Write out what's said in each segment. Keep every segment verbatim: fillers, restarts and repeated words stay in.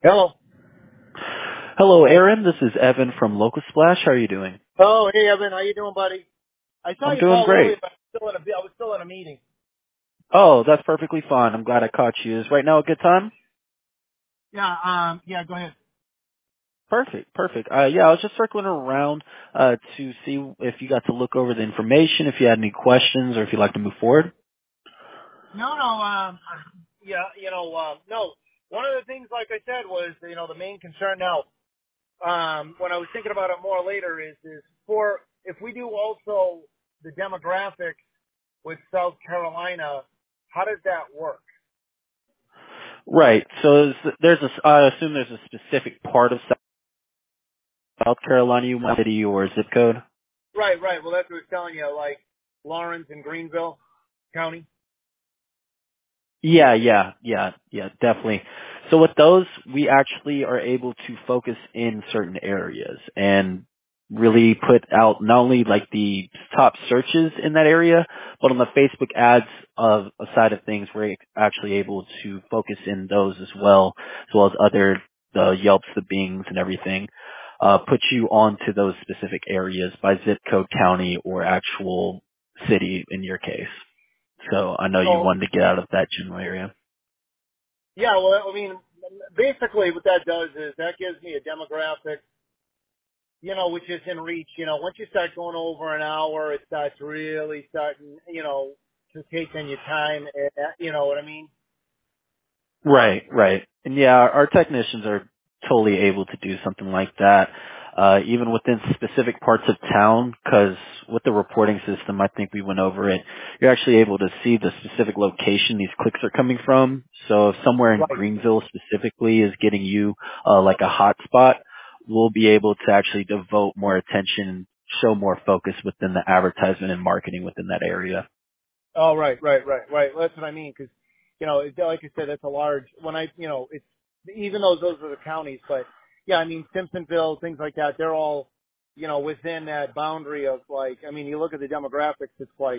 Hello. Hello, Aaron. This is Evan from Local Splash. How are you doing? Oh, hey Evan, how you doing, buddy? I saw I'm you doing call earlier, great. but I was still in a I was still in a meeting. Oh, that's perfectly fine. I'm glad I caught you. Is right now a good time? Yeah. Um. Yeah. Go ahead. Perfect, perfect. Uh, yeah, I was just circling around uh, to see if you got to look over the information, if you had any questions, or if you'd like to move forward. No, no. Um. Yeah. You know. Um. No. One of the things, like I said, was you know the main concern now. Um. When I was thinking about it more later, is is for if we do also the demographics with South Carolina, how does that work? Right. So is, there's a, I assume there's a specific part of South Carolina you want, city or zip code? Right. Right. Well, that's what I was telling you. Like Lawrence and Greenville County. Yeah, yeah, yeah, yeah, definitely. So with those, we actually are able to focus in certain areas and really put out not only like the top searches in that area, but on the Facebook ads of a side of things, we're actually able to focus in those as well, as well as other, the Yelps, the Bings and everything, uh, put you onto those specific areas by zip code, county, or actual city in your case. So I know you So wanted to get out of that general area. yeah, well, I mean, basically what that does is that gives me a demographic, you know, which is in reach. You know, once you start going over an hour, it starts really starting, you know, to take on your time. eh, eh, You know what I mean? Right, right. And yeah, our, our technicians are totally able to do something like that, uh, even within specific parts of town, because with the reporting system, I think we went over it, you're actually able to see the specific location these clicks are coming from. So if somewhere in Right. Greenville specifically is getting you, uh, like a hot spot, we'll be able to actually devote more attention, show more focus within the advertisement and marketing within that area. Oh, right, right, right, right. Well, that's what I mean, because, you know, it, like I said, it's a large. When I, you know, it's even though those are the counties, but yeah, I mean, Simpsonville, things like that, they're all, you know, within that boundary of like. I mean, you look at the demographics, it's like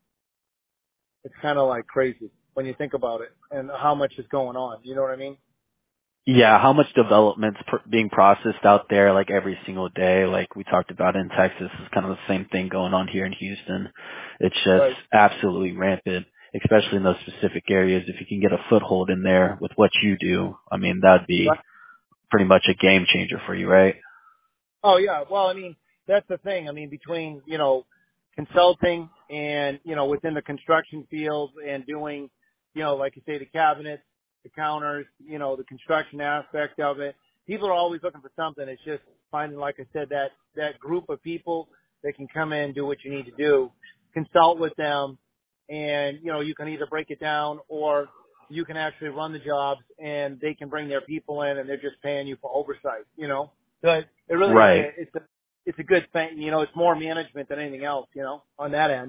it's kind of like crazy when you think about it and how much is going on. You know what I mean? Yeah, how much development's pr- being processed out there like every single day, like we talked about in Texas, is kind of the same thing going on here in Houston. It's just Right. absolutely rampant, especially in those specific areas. If you can get a foothold in there with what you do, I mean, that'd Right. be pretty much a game changer for you, right? Oh yeah. Well, I mean, that's the thing. I mean, between, you know, consulting and, you know, within the construction field and doing, you know, like you say, the cabinets, the counters, you know, the construction aspect of it, people are always looking for something. It's just finding, like I said, that, that group of people that can come in, do what you need to do, consult with them, and, you know, you can either break it down or you can actually run the jobs and they can bring their people in and they're just paying you for oversight, you know? But it really is Right. a it's a it's a good thing. You know, it's more management than anything else. You know, on that end.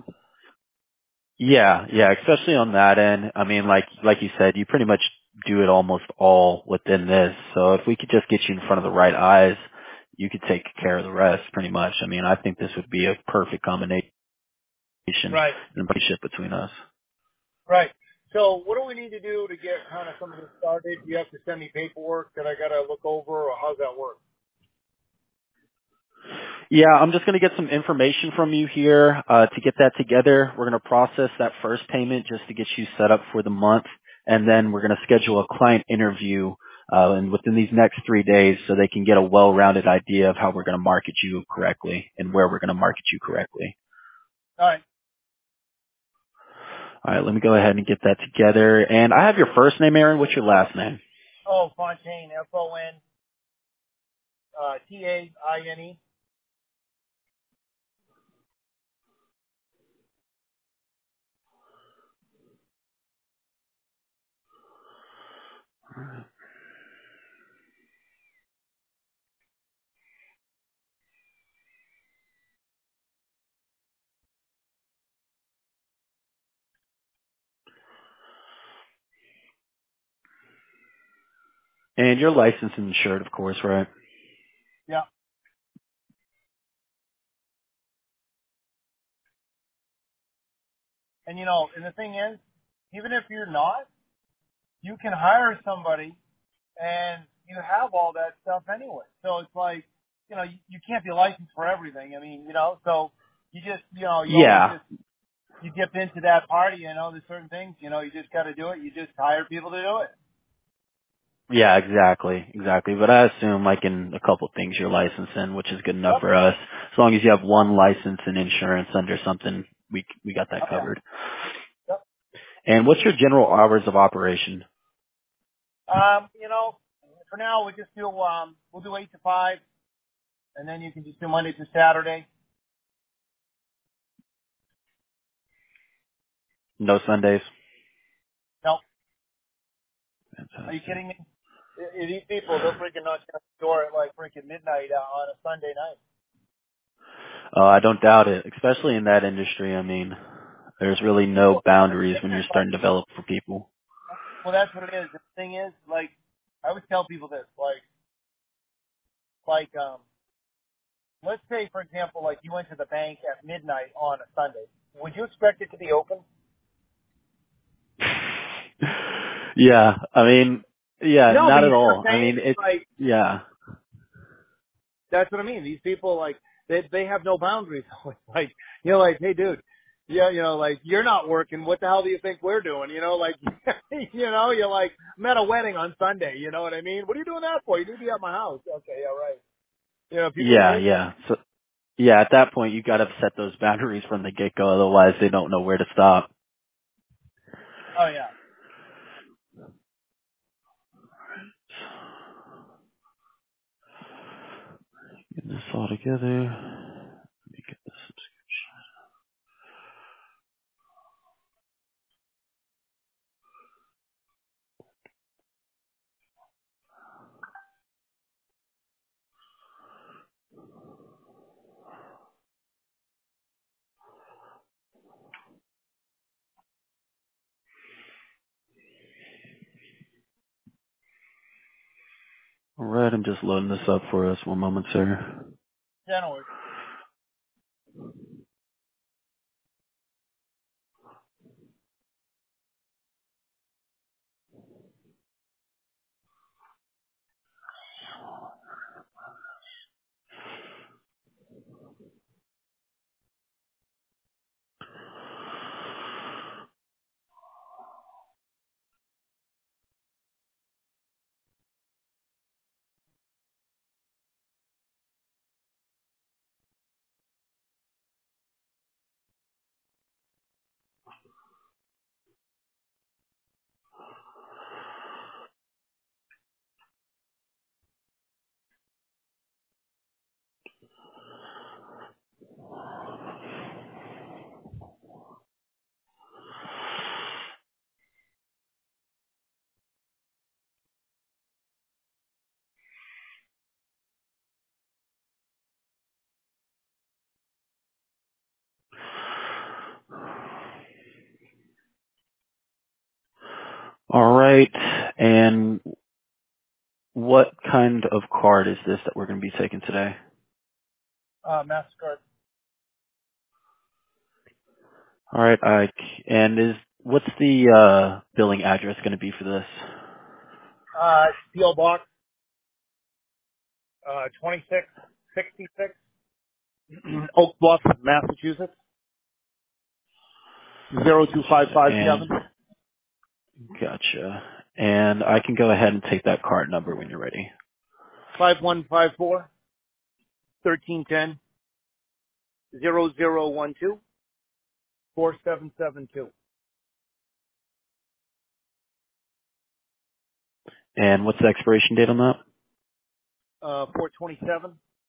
Yeah, yeah, especially on that end. I mean, like like you said, you pretty much do it almost all within this. So if we could just get you in front of the right eyes, you could take care of the rest pretty much. I mean, I think this would be a perfect combination Right. and relationship between us. Right. So what do we need to do to get kind of some of this started? You have to send me paperwork that I got to look over, or how's that work? Yeah, I'm just going to get some information from you here uh, to get that together. We're going to process that first payment just to get you set up for the month, and then we're going to schedule a client interview uh, and within these next three days so they can get a well-rounded idea of how we're going to market you correctly and where we're going to market you correctly. All right. All right, let me go ahead and get that together. And I have your first name, Aaron. What's your last name? Oh, Fontaine, F O N uh, T A I N E. And you're licensed and insured, of course, right? Yeah. And you know, and the thing is, even if you're not, you can hire somebody and you have all that stuff anyway. So it's like, you know, you, you can't be licensed for everything. I mean, you know, so you just, you know, you always Yeah. just, you dip into that party, you know, there's certain things, you know, you just got to do it. You just hire people to do it. Yeah, exactly, exactly. But I assume like in a couple things you're licensed in, which is good enough Yep. for us. As long as you have one license and insurance under something, we we got that Oh, yeah. covered. Yep. And what's your general hours of operation? Um, you know, for now we'll just do, um, we'll do eight to five, and then you can just do Monday to Saturday. No Sundays? No, are you Fantastic. kidding me? I- I- These people, they'll freaking knock you at the door at like freaking midnight uh, on a Sunday night. Oh, I don't doubt it, especially in that industry. I mean, there's really no Well, the boundaries thing when is, you're like, starting to develop for people. well, that's what it is. The thing is, like, I always tell people this, like, like, um, let's say, for example, like you went to the bank at midnight on a Sunday. Would you expect it to be open? Yeah, I mean, yeah, No, but not you at know what all. I'm I saying? mean, it's, Like, yeah, that's what I mean. These people, like, they they have no boundaries. Like, you know, like, hey, dude, yeah, you know, like, you're not working. What the hell do you think we're doing? You know, like, you know, you're like, I'm at a wedding on Sunday. You know what I mean? What are you doing that for? You need to be at my house. Okay, all right. You know, people are yeah, crazy. yeah. So, yeah, at that point, you got to set those boundaries from the get-go. Otherwise, they don't know where to stop. Oh yeah. Getting this all together. Let me get this. All right, I'm just loading this up for us. One moment, sir. January. All right, and what kind of card is this that we're going to be taking today? Uh, MasterCard. All right, Ike. And is what's the uh, billing address going to be for this? Uh, P O Box, uh, twenty-six sixty-six, Oak Bluff, Massachusetts, zero two five five And seven. gotcha. And I can go ahead and take that card number when you're ready. Five one five four thirteen ten zero zero one two four seven seven two. And what's the expiration date on that? Uh, four twenty seven.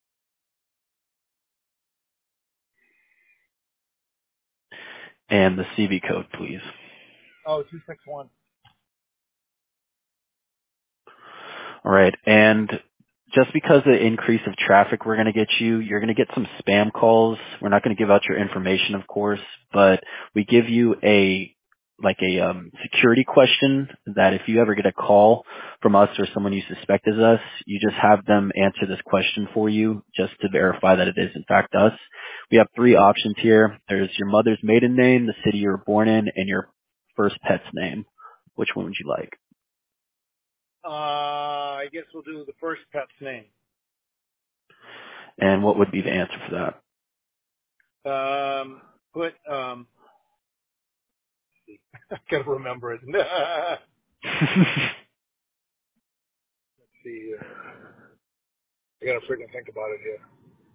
And the C V code, please. Oh, two six one. All right. And just because of the increase of traffic we're going to get you, you're going to get some spam calls. We're not going to give out your information, of course, but we give you a like a um, security question that if you ever get a call from us or someone you suspect is us, you just have them answer this question for you just to verify that it is in fact us. We have three options here. There's your mother's maiden name, the city you were born in, and your first pet's name. Which one would you like? Uh, I guess we'll do the first pet's name. And what would be the answer for Um, put, um, I gotta remember it. Let's that? see. Uh, I gotta freaking think about it here.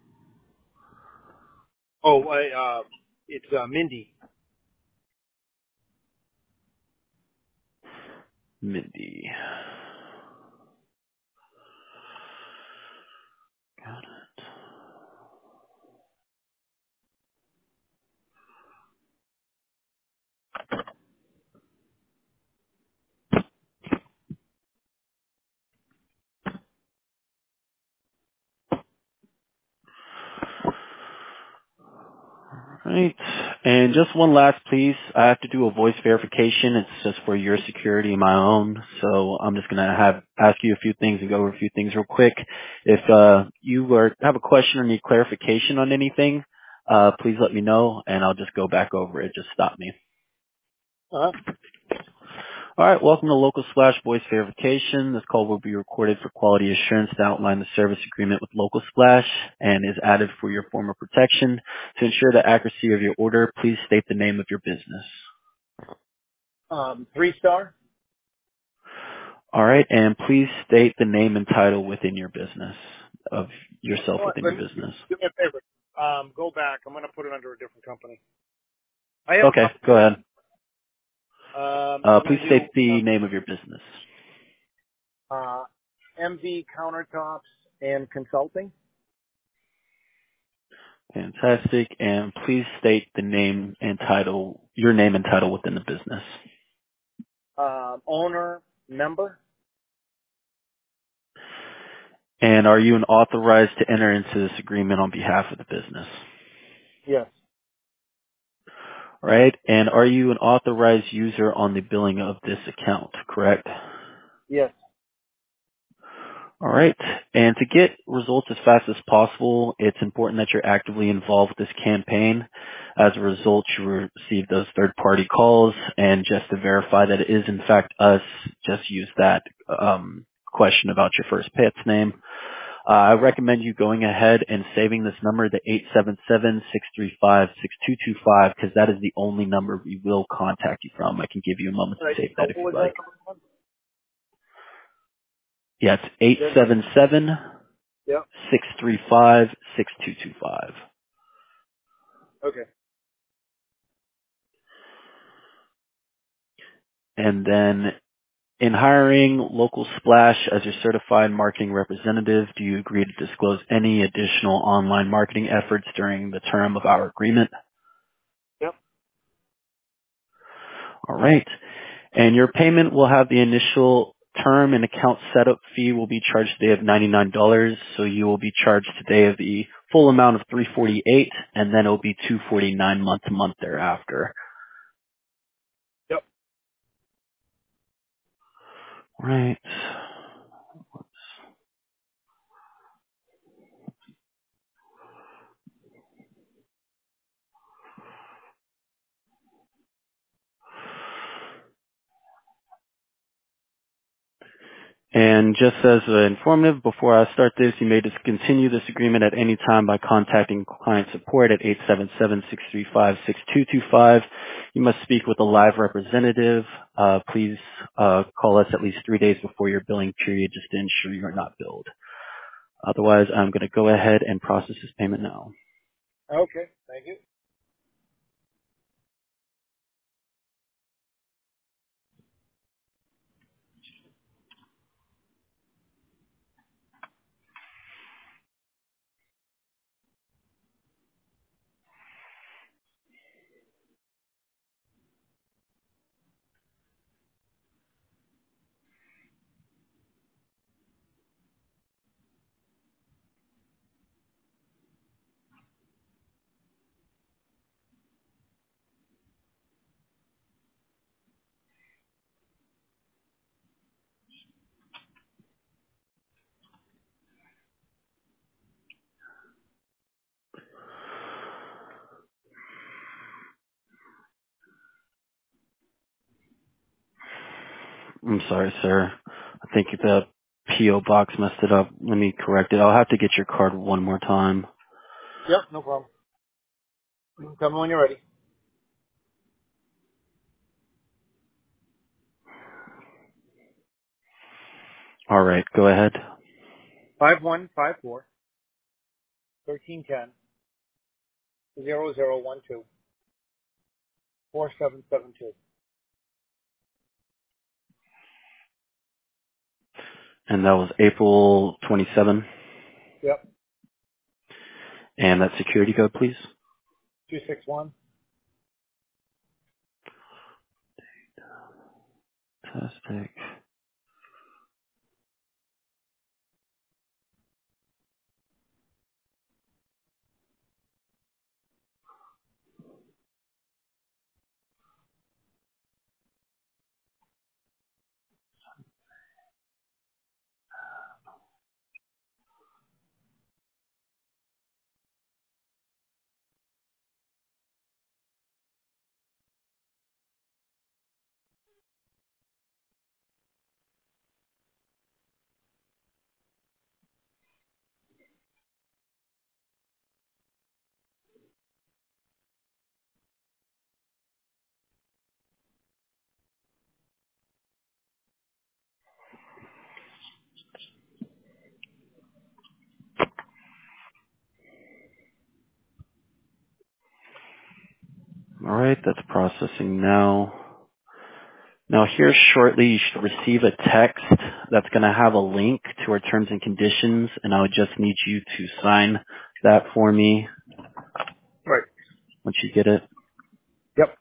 Oh, I, uh, it's, uh, Mindy. Mindy. Got it. Right. And just one last, please. I have to do a voice verification. It's just for your security and my own. So I'm just going to have ask you a few things and go over a few things real quick. If uh, you were, have a question or need clarification on anything, uh, please let me know, and I'll just go back over it. Just stop me. Uh-huh. All right, welcome to Local Splash Voice Verification. This call will be recorded for quality assurance to outline the service agreement with Local Splash and is added for your form of protection. To ensure the accuracy of your order, please state the name of your business. Um, three star. All right, and please state the name and title within your business, of You yourself know what? within Let your me, business. do me a favor. Um, go back. I'm gonna put it under a different company. I have a Okay, couple go ahead. businesses. Um, Uh, I'm please gonna do, state the name of your business. uh, uh, M V Countertops and Consulting. Fantastic, and please state the name and title, your name and title within the business. Uh, owner, member. And are you an authorized to enter into this agreement on behalf of the business? Yes. All right. And are you an authorized user on the billing of this account, correct? Yes. All right. And to get results as fast as possible, it's important that you're actively involved with this campaign. As a result, you receive those third-party calls, and just to verify that it is in fact us, just use that um, question about your first pet's name. Uh, I recommend you going ahead and saving this number, the eight seven seven, six three five, six two two five, because that is the only number we will contact you from. I can give you a moment All to right. save So that if what you'd was that like. number one? Yeah, it's eight Then, seven seven, yeah. six three five, six two two five. Okay. And then in hiring Local Splash as your certified marketing representative, do you agree to disclose any additional online marketing efforts during the term of our agreement? Yep. All right. And your payment will have the initial term and account setup fee will be charged today of ninety-nine dollars. So you will be charged today of the full amount of three hundred forty-eight dollars, and then it will be two hundred forty-nine dollars month to month thereafter. Yep. Right. And just as uh, informative, before I start this, you may discontinue this agreement at any time by contacting client support at eight seven seven, six three five, six two two five. You must speak with a live representative. Uh, please uh, call us at least three days before your billing period just to ensure you are not billed. Otherwise, I'm going to go ahead and process this payment now. Okay. Thank you. I'm sorry, sir. I think the P O box messed it up. Let me correct it. I'll have to get your card one more time. Yep, no problem. Tell me when you're ready. All right, go ahead. Five one five four thirteen ten zero zero one two four seven seven two. And that was April twenty-seventh. Yep. And that security code, please. Two six one. Fantastic. All right, that's processing now. Now here shortly you should receive a text that's going to have a link to our terms and conditions, and I would just need you to sign that for me Right. once you get it. Yep.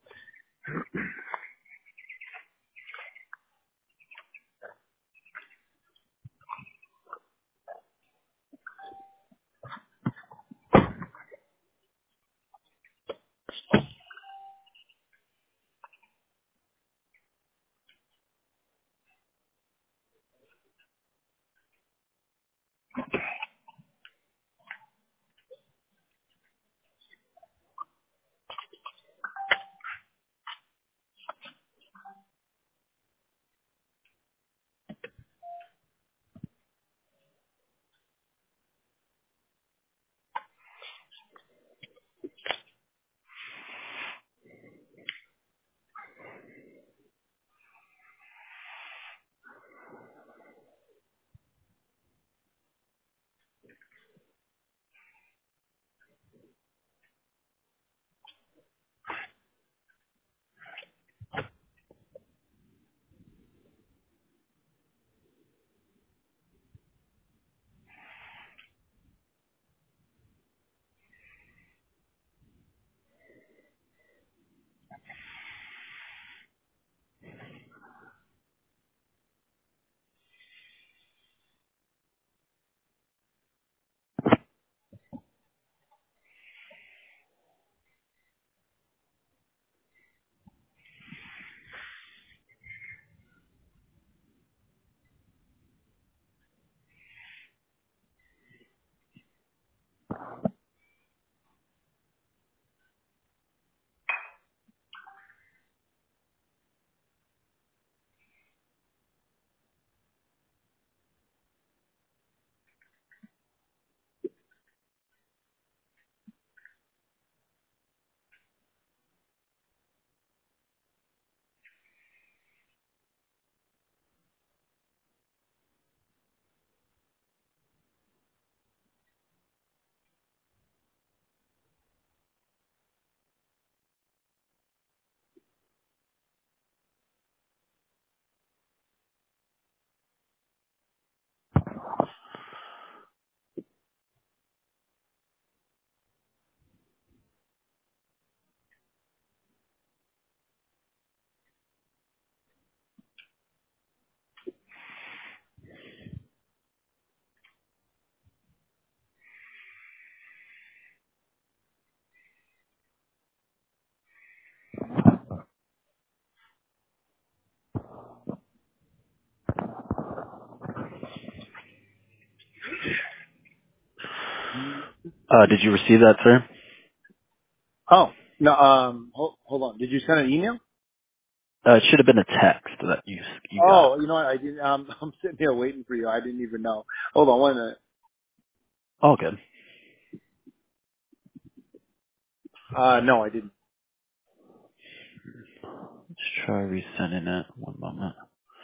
Uh, did you receive that, sir? Oh, no, um, hold, hold on. Did you send an email? Uh, it should have been a text that you you got. Oh, you know what? I didn't. Um, I'm sitting here waiting for you. I didn't even know. Hold on one minute. All good. Uh, no, I didn't. Let's try resending it. One moment.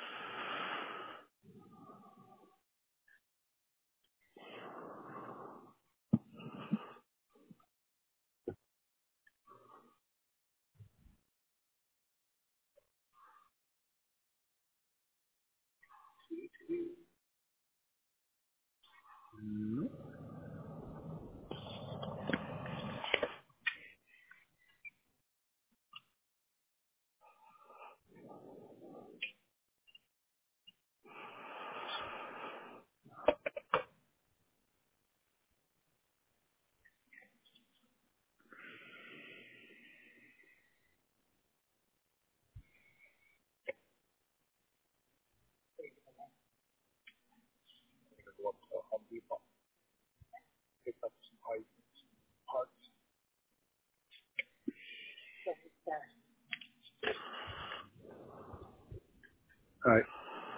All right.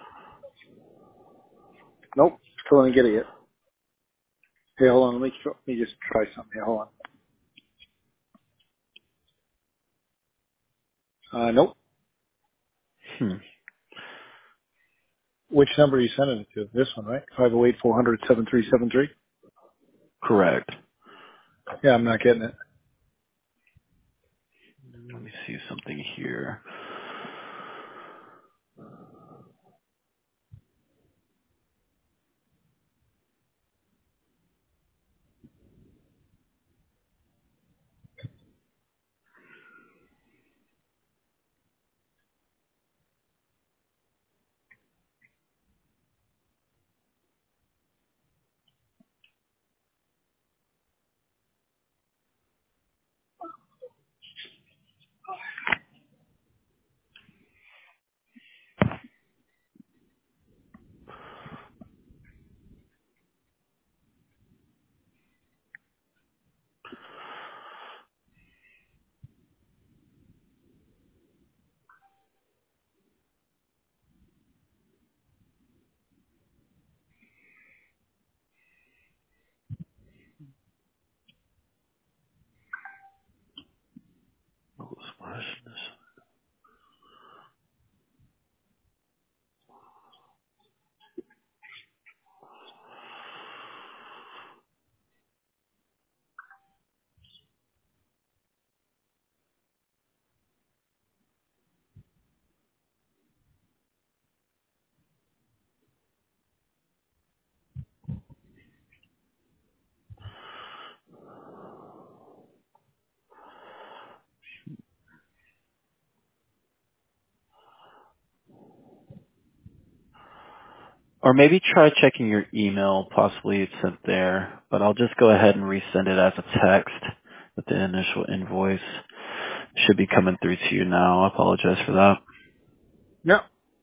Nope. Still didn't get it yet. Hey, hold on. Let me, tr- let me just try something here. Hold on. Uh, nope. Hmm. Which number are you sending it to? This one, right? five oh eight, four hundred, seven three seven three? Correct. Yeah, I'm not getting it. Let me see something here. Oh, splash this. Or maybe try checking your email. Possibly it's sent there, but I'll just go ahead and resend it as a text with the initial invoice. Should be coming through to you now. I apologize for that. No.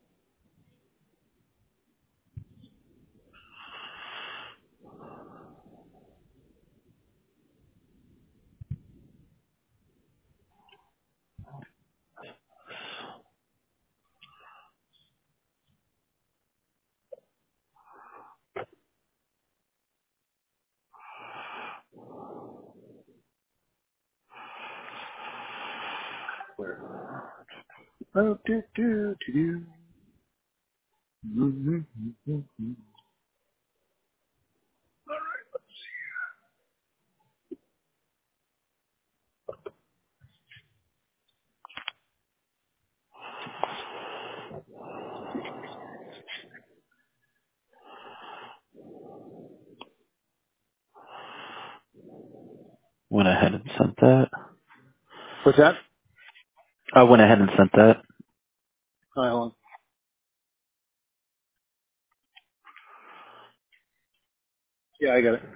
Where? Oh, do, do, do, do. Mm-hmm, mm-hmm, mm-hmm. Went ahead and sent that. What's that? I went ahead and sent that. All right, hold on. Yeah, I got it.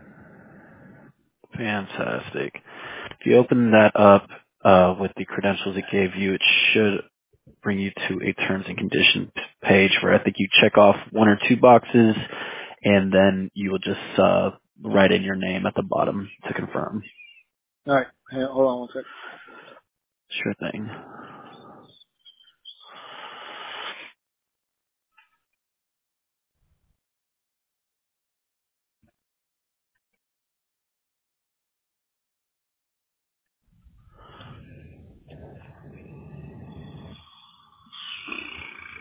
Fantastic. If you open that up uh, with the credentials it gave you, it should bring you to a terms and conditions page where I think you check off one or two boxes, and then you will just uh, write in your name at the bottom to confirm. All right. Hey, hold on one sec. Sure thing.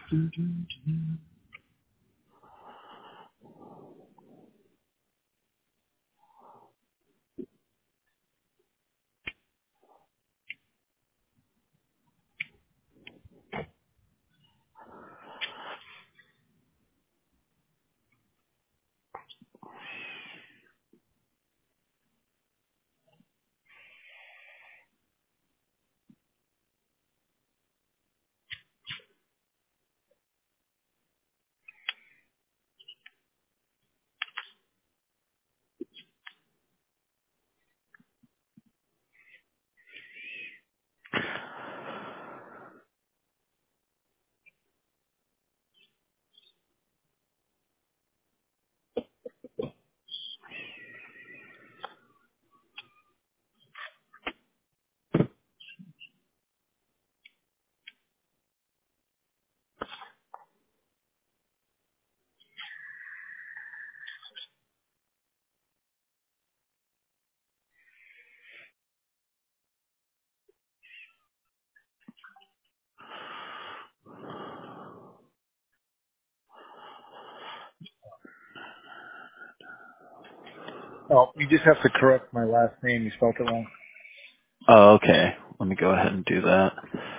Oh, you just have to correct my last name. You spelled it wrong. Oh, okay. Let me go ahead and do that.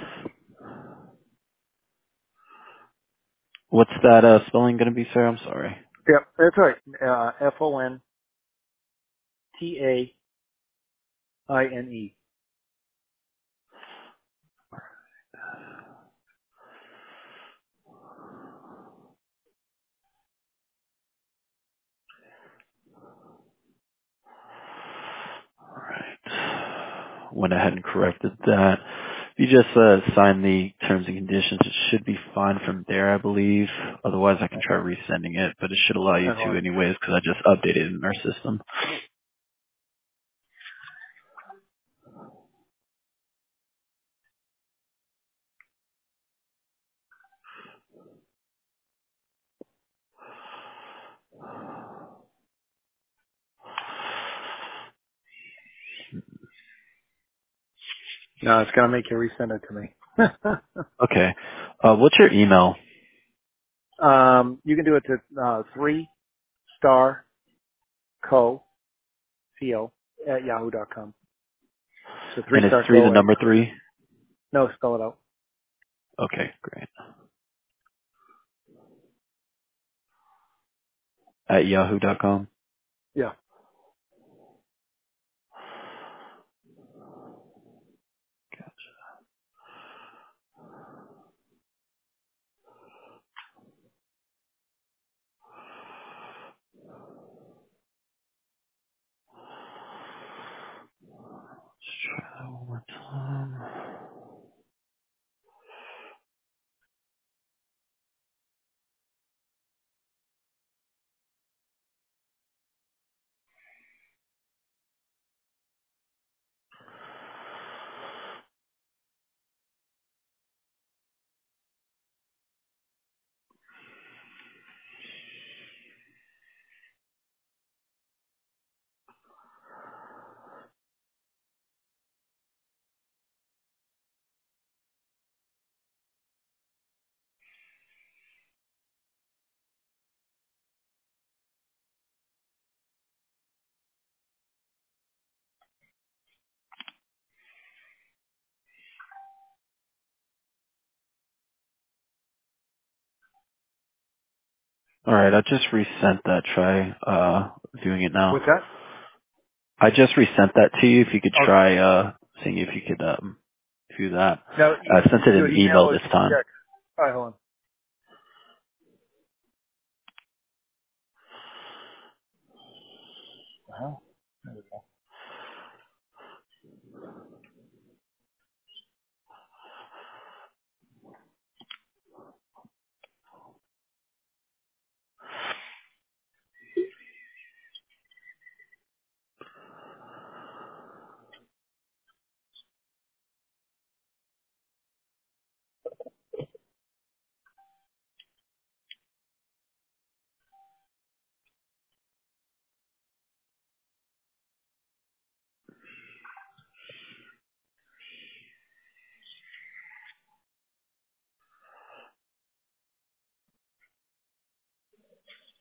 What's that uh, spelling going to be, sir? I'm sorry. Yep, that's right. Uh, F O N T A I N E. All right. Went ahead and corrected that. If you just uh, sign the terms and conditions, it should be fine from there, I believe. Otherwise, I can try resending it, but it should allow you Hold to on. anyways because I just updated it in our system. No, it's gonna make you resend it to me. Okay. Uh, what's your email? um, you can do it to uh, three star co co at yahoo dot com. So three And it's star three the co at number yahoo. three? No, spell it out. Okay, great. At yahoo dot com? Yeah. Let's try that one more time. All right, I just resent that. Try uh, viewing it now. What's that? I just resent that to you. If you could Okay. try uh, seeing if you could um, view that. Now, I you, sent you it do in an email email or this just time. text? All right, hold on. Uh-huh. There we go.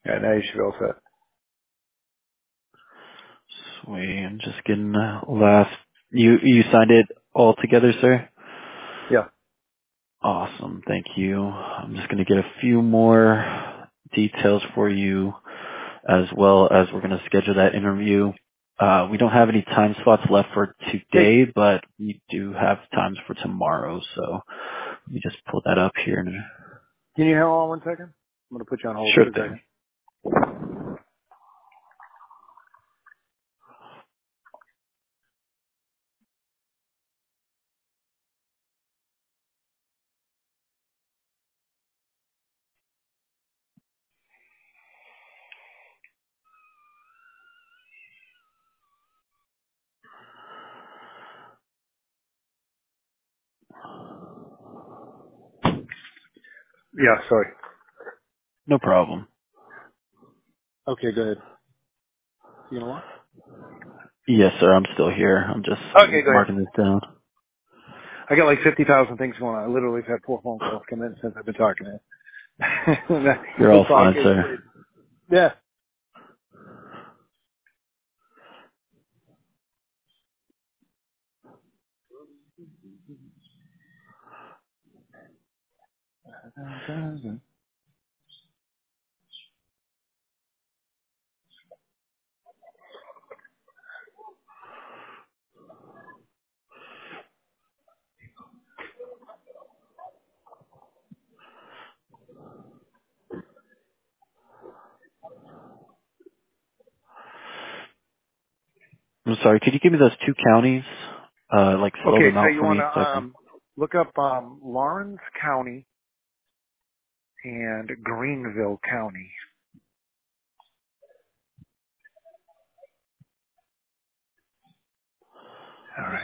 Yeah, now you should be all set. Sweet. I'm just getting the last. You you signed it all together, sir? Yeah. Awesome. Thank you. I'm just going to get a few more details for you as well as we're going to schedule that interview. Uh, we don't have any time slots left for Hey, today, but we do have times for tomorrow. So let me just pull that up here. can you hold on one second? I'm going to put you on hold Sure for a thing. second. Yeah, sorry. No problem. Okay, go ahead. You know what? Yes, sir. I'm still here. I'm just Okay, go ahead. marking this down. I got like fifty thousand things going on. I literally have had four phone calls come in since I've been talking to you. You're all It's like, fine, it's sir. crazy. Yeah. I'm sorry. Could you give me those two counties? Uh, like spell Okay, them so out you for want me to so I can. um look up um Lawrence County and Greenville County. All right.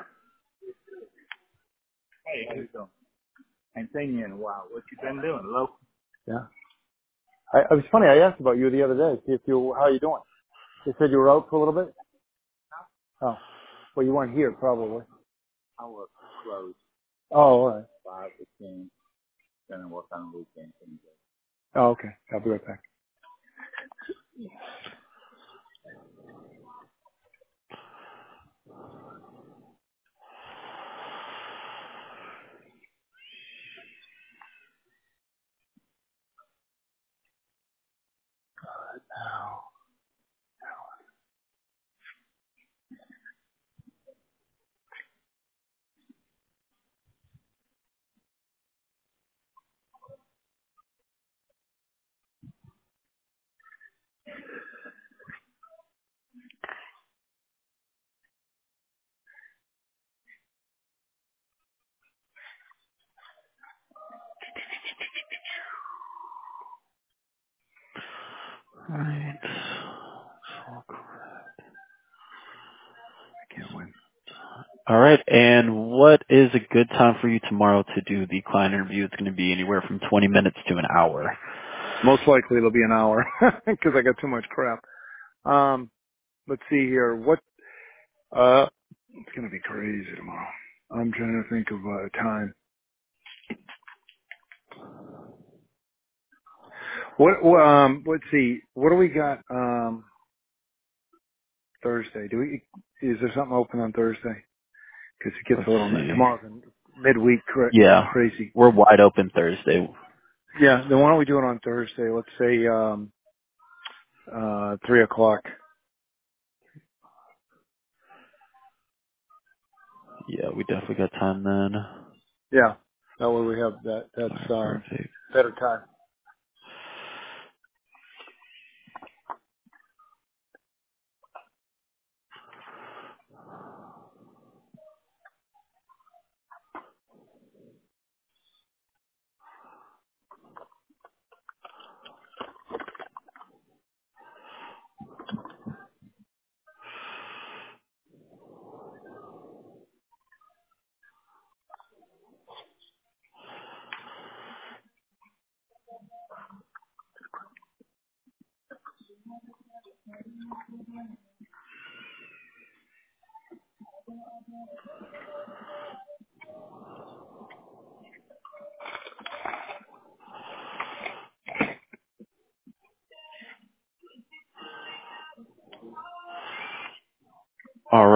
Hey, how you doing? Ain't seen you in a while. What you been doing, local? Yeah. I, it was funny. I asked about you the other day. See if you how you doing. They said you were out for a little bit. Oh, well, you weren't here probably. I work close Oh, all right. five to ten. Then I work on the weekends. And Oh, okay. I'll be right back. Right. I can't win. All right. And what is a good time for you tomorrow to do the client interview? It's going to be anywhere from twenty minutes to an hour. Most likely it'll be an hour because I got too much crap. Um, let's see here. What? Uh, it's gonna be crazy tomorrow. I'm trying to think of uh, time. What? what, Um, let's see. What do we got? Um, Thursday. Do we? Is there something open on Thursday? Because it gets Let's a little see. tomorrow's midweek cra- Yeah, crazy. we're wide open Thursday. Yeah. Then why don't we do it on Thursday? Let's say um, uh, three o'clock. Yeah, we definitely got time then. Yeah. That way we have that. All That's right, um, perfect. better time.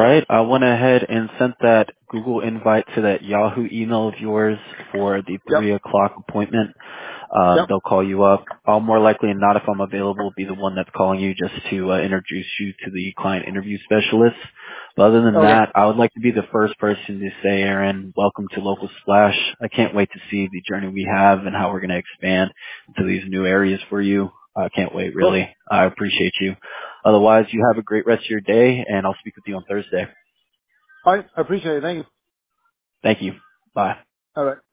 right. I went ahead and sent that Google invite to that Yahoo email of yours for the Yep. three o'clock appointment. Um, Yep. they'll call you up. I'll more likely than not, if I'm available, be the one that's calling you just to uh, introduce you to the client interview specialist. But other than Okay. that, I would like to be the first person to say, Aaron, welcome to Local Splash. I can't wait to see the journey we have and how we're going to expand into these new areas for you. I can't wait, Cool. really. I appreciate you. Otherwise, you have a great rest of your day, and I'll speak with you on Thursday. All right. I appreciate it. Thank you. Thank you. Bye. All right.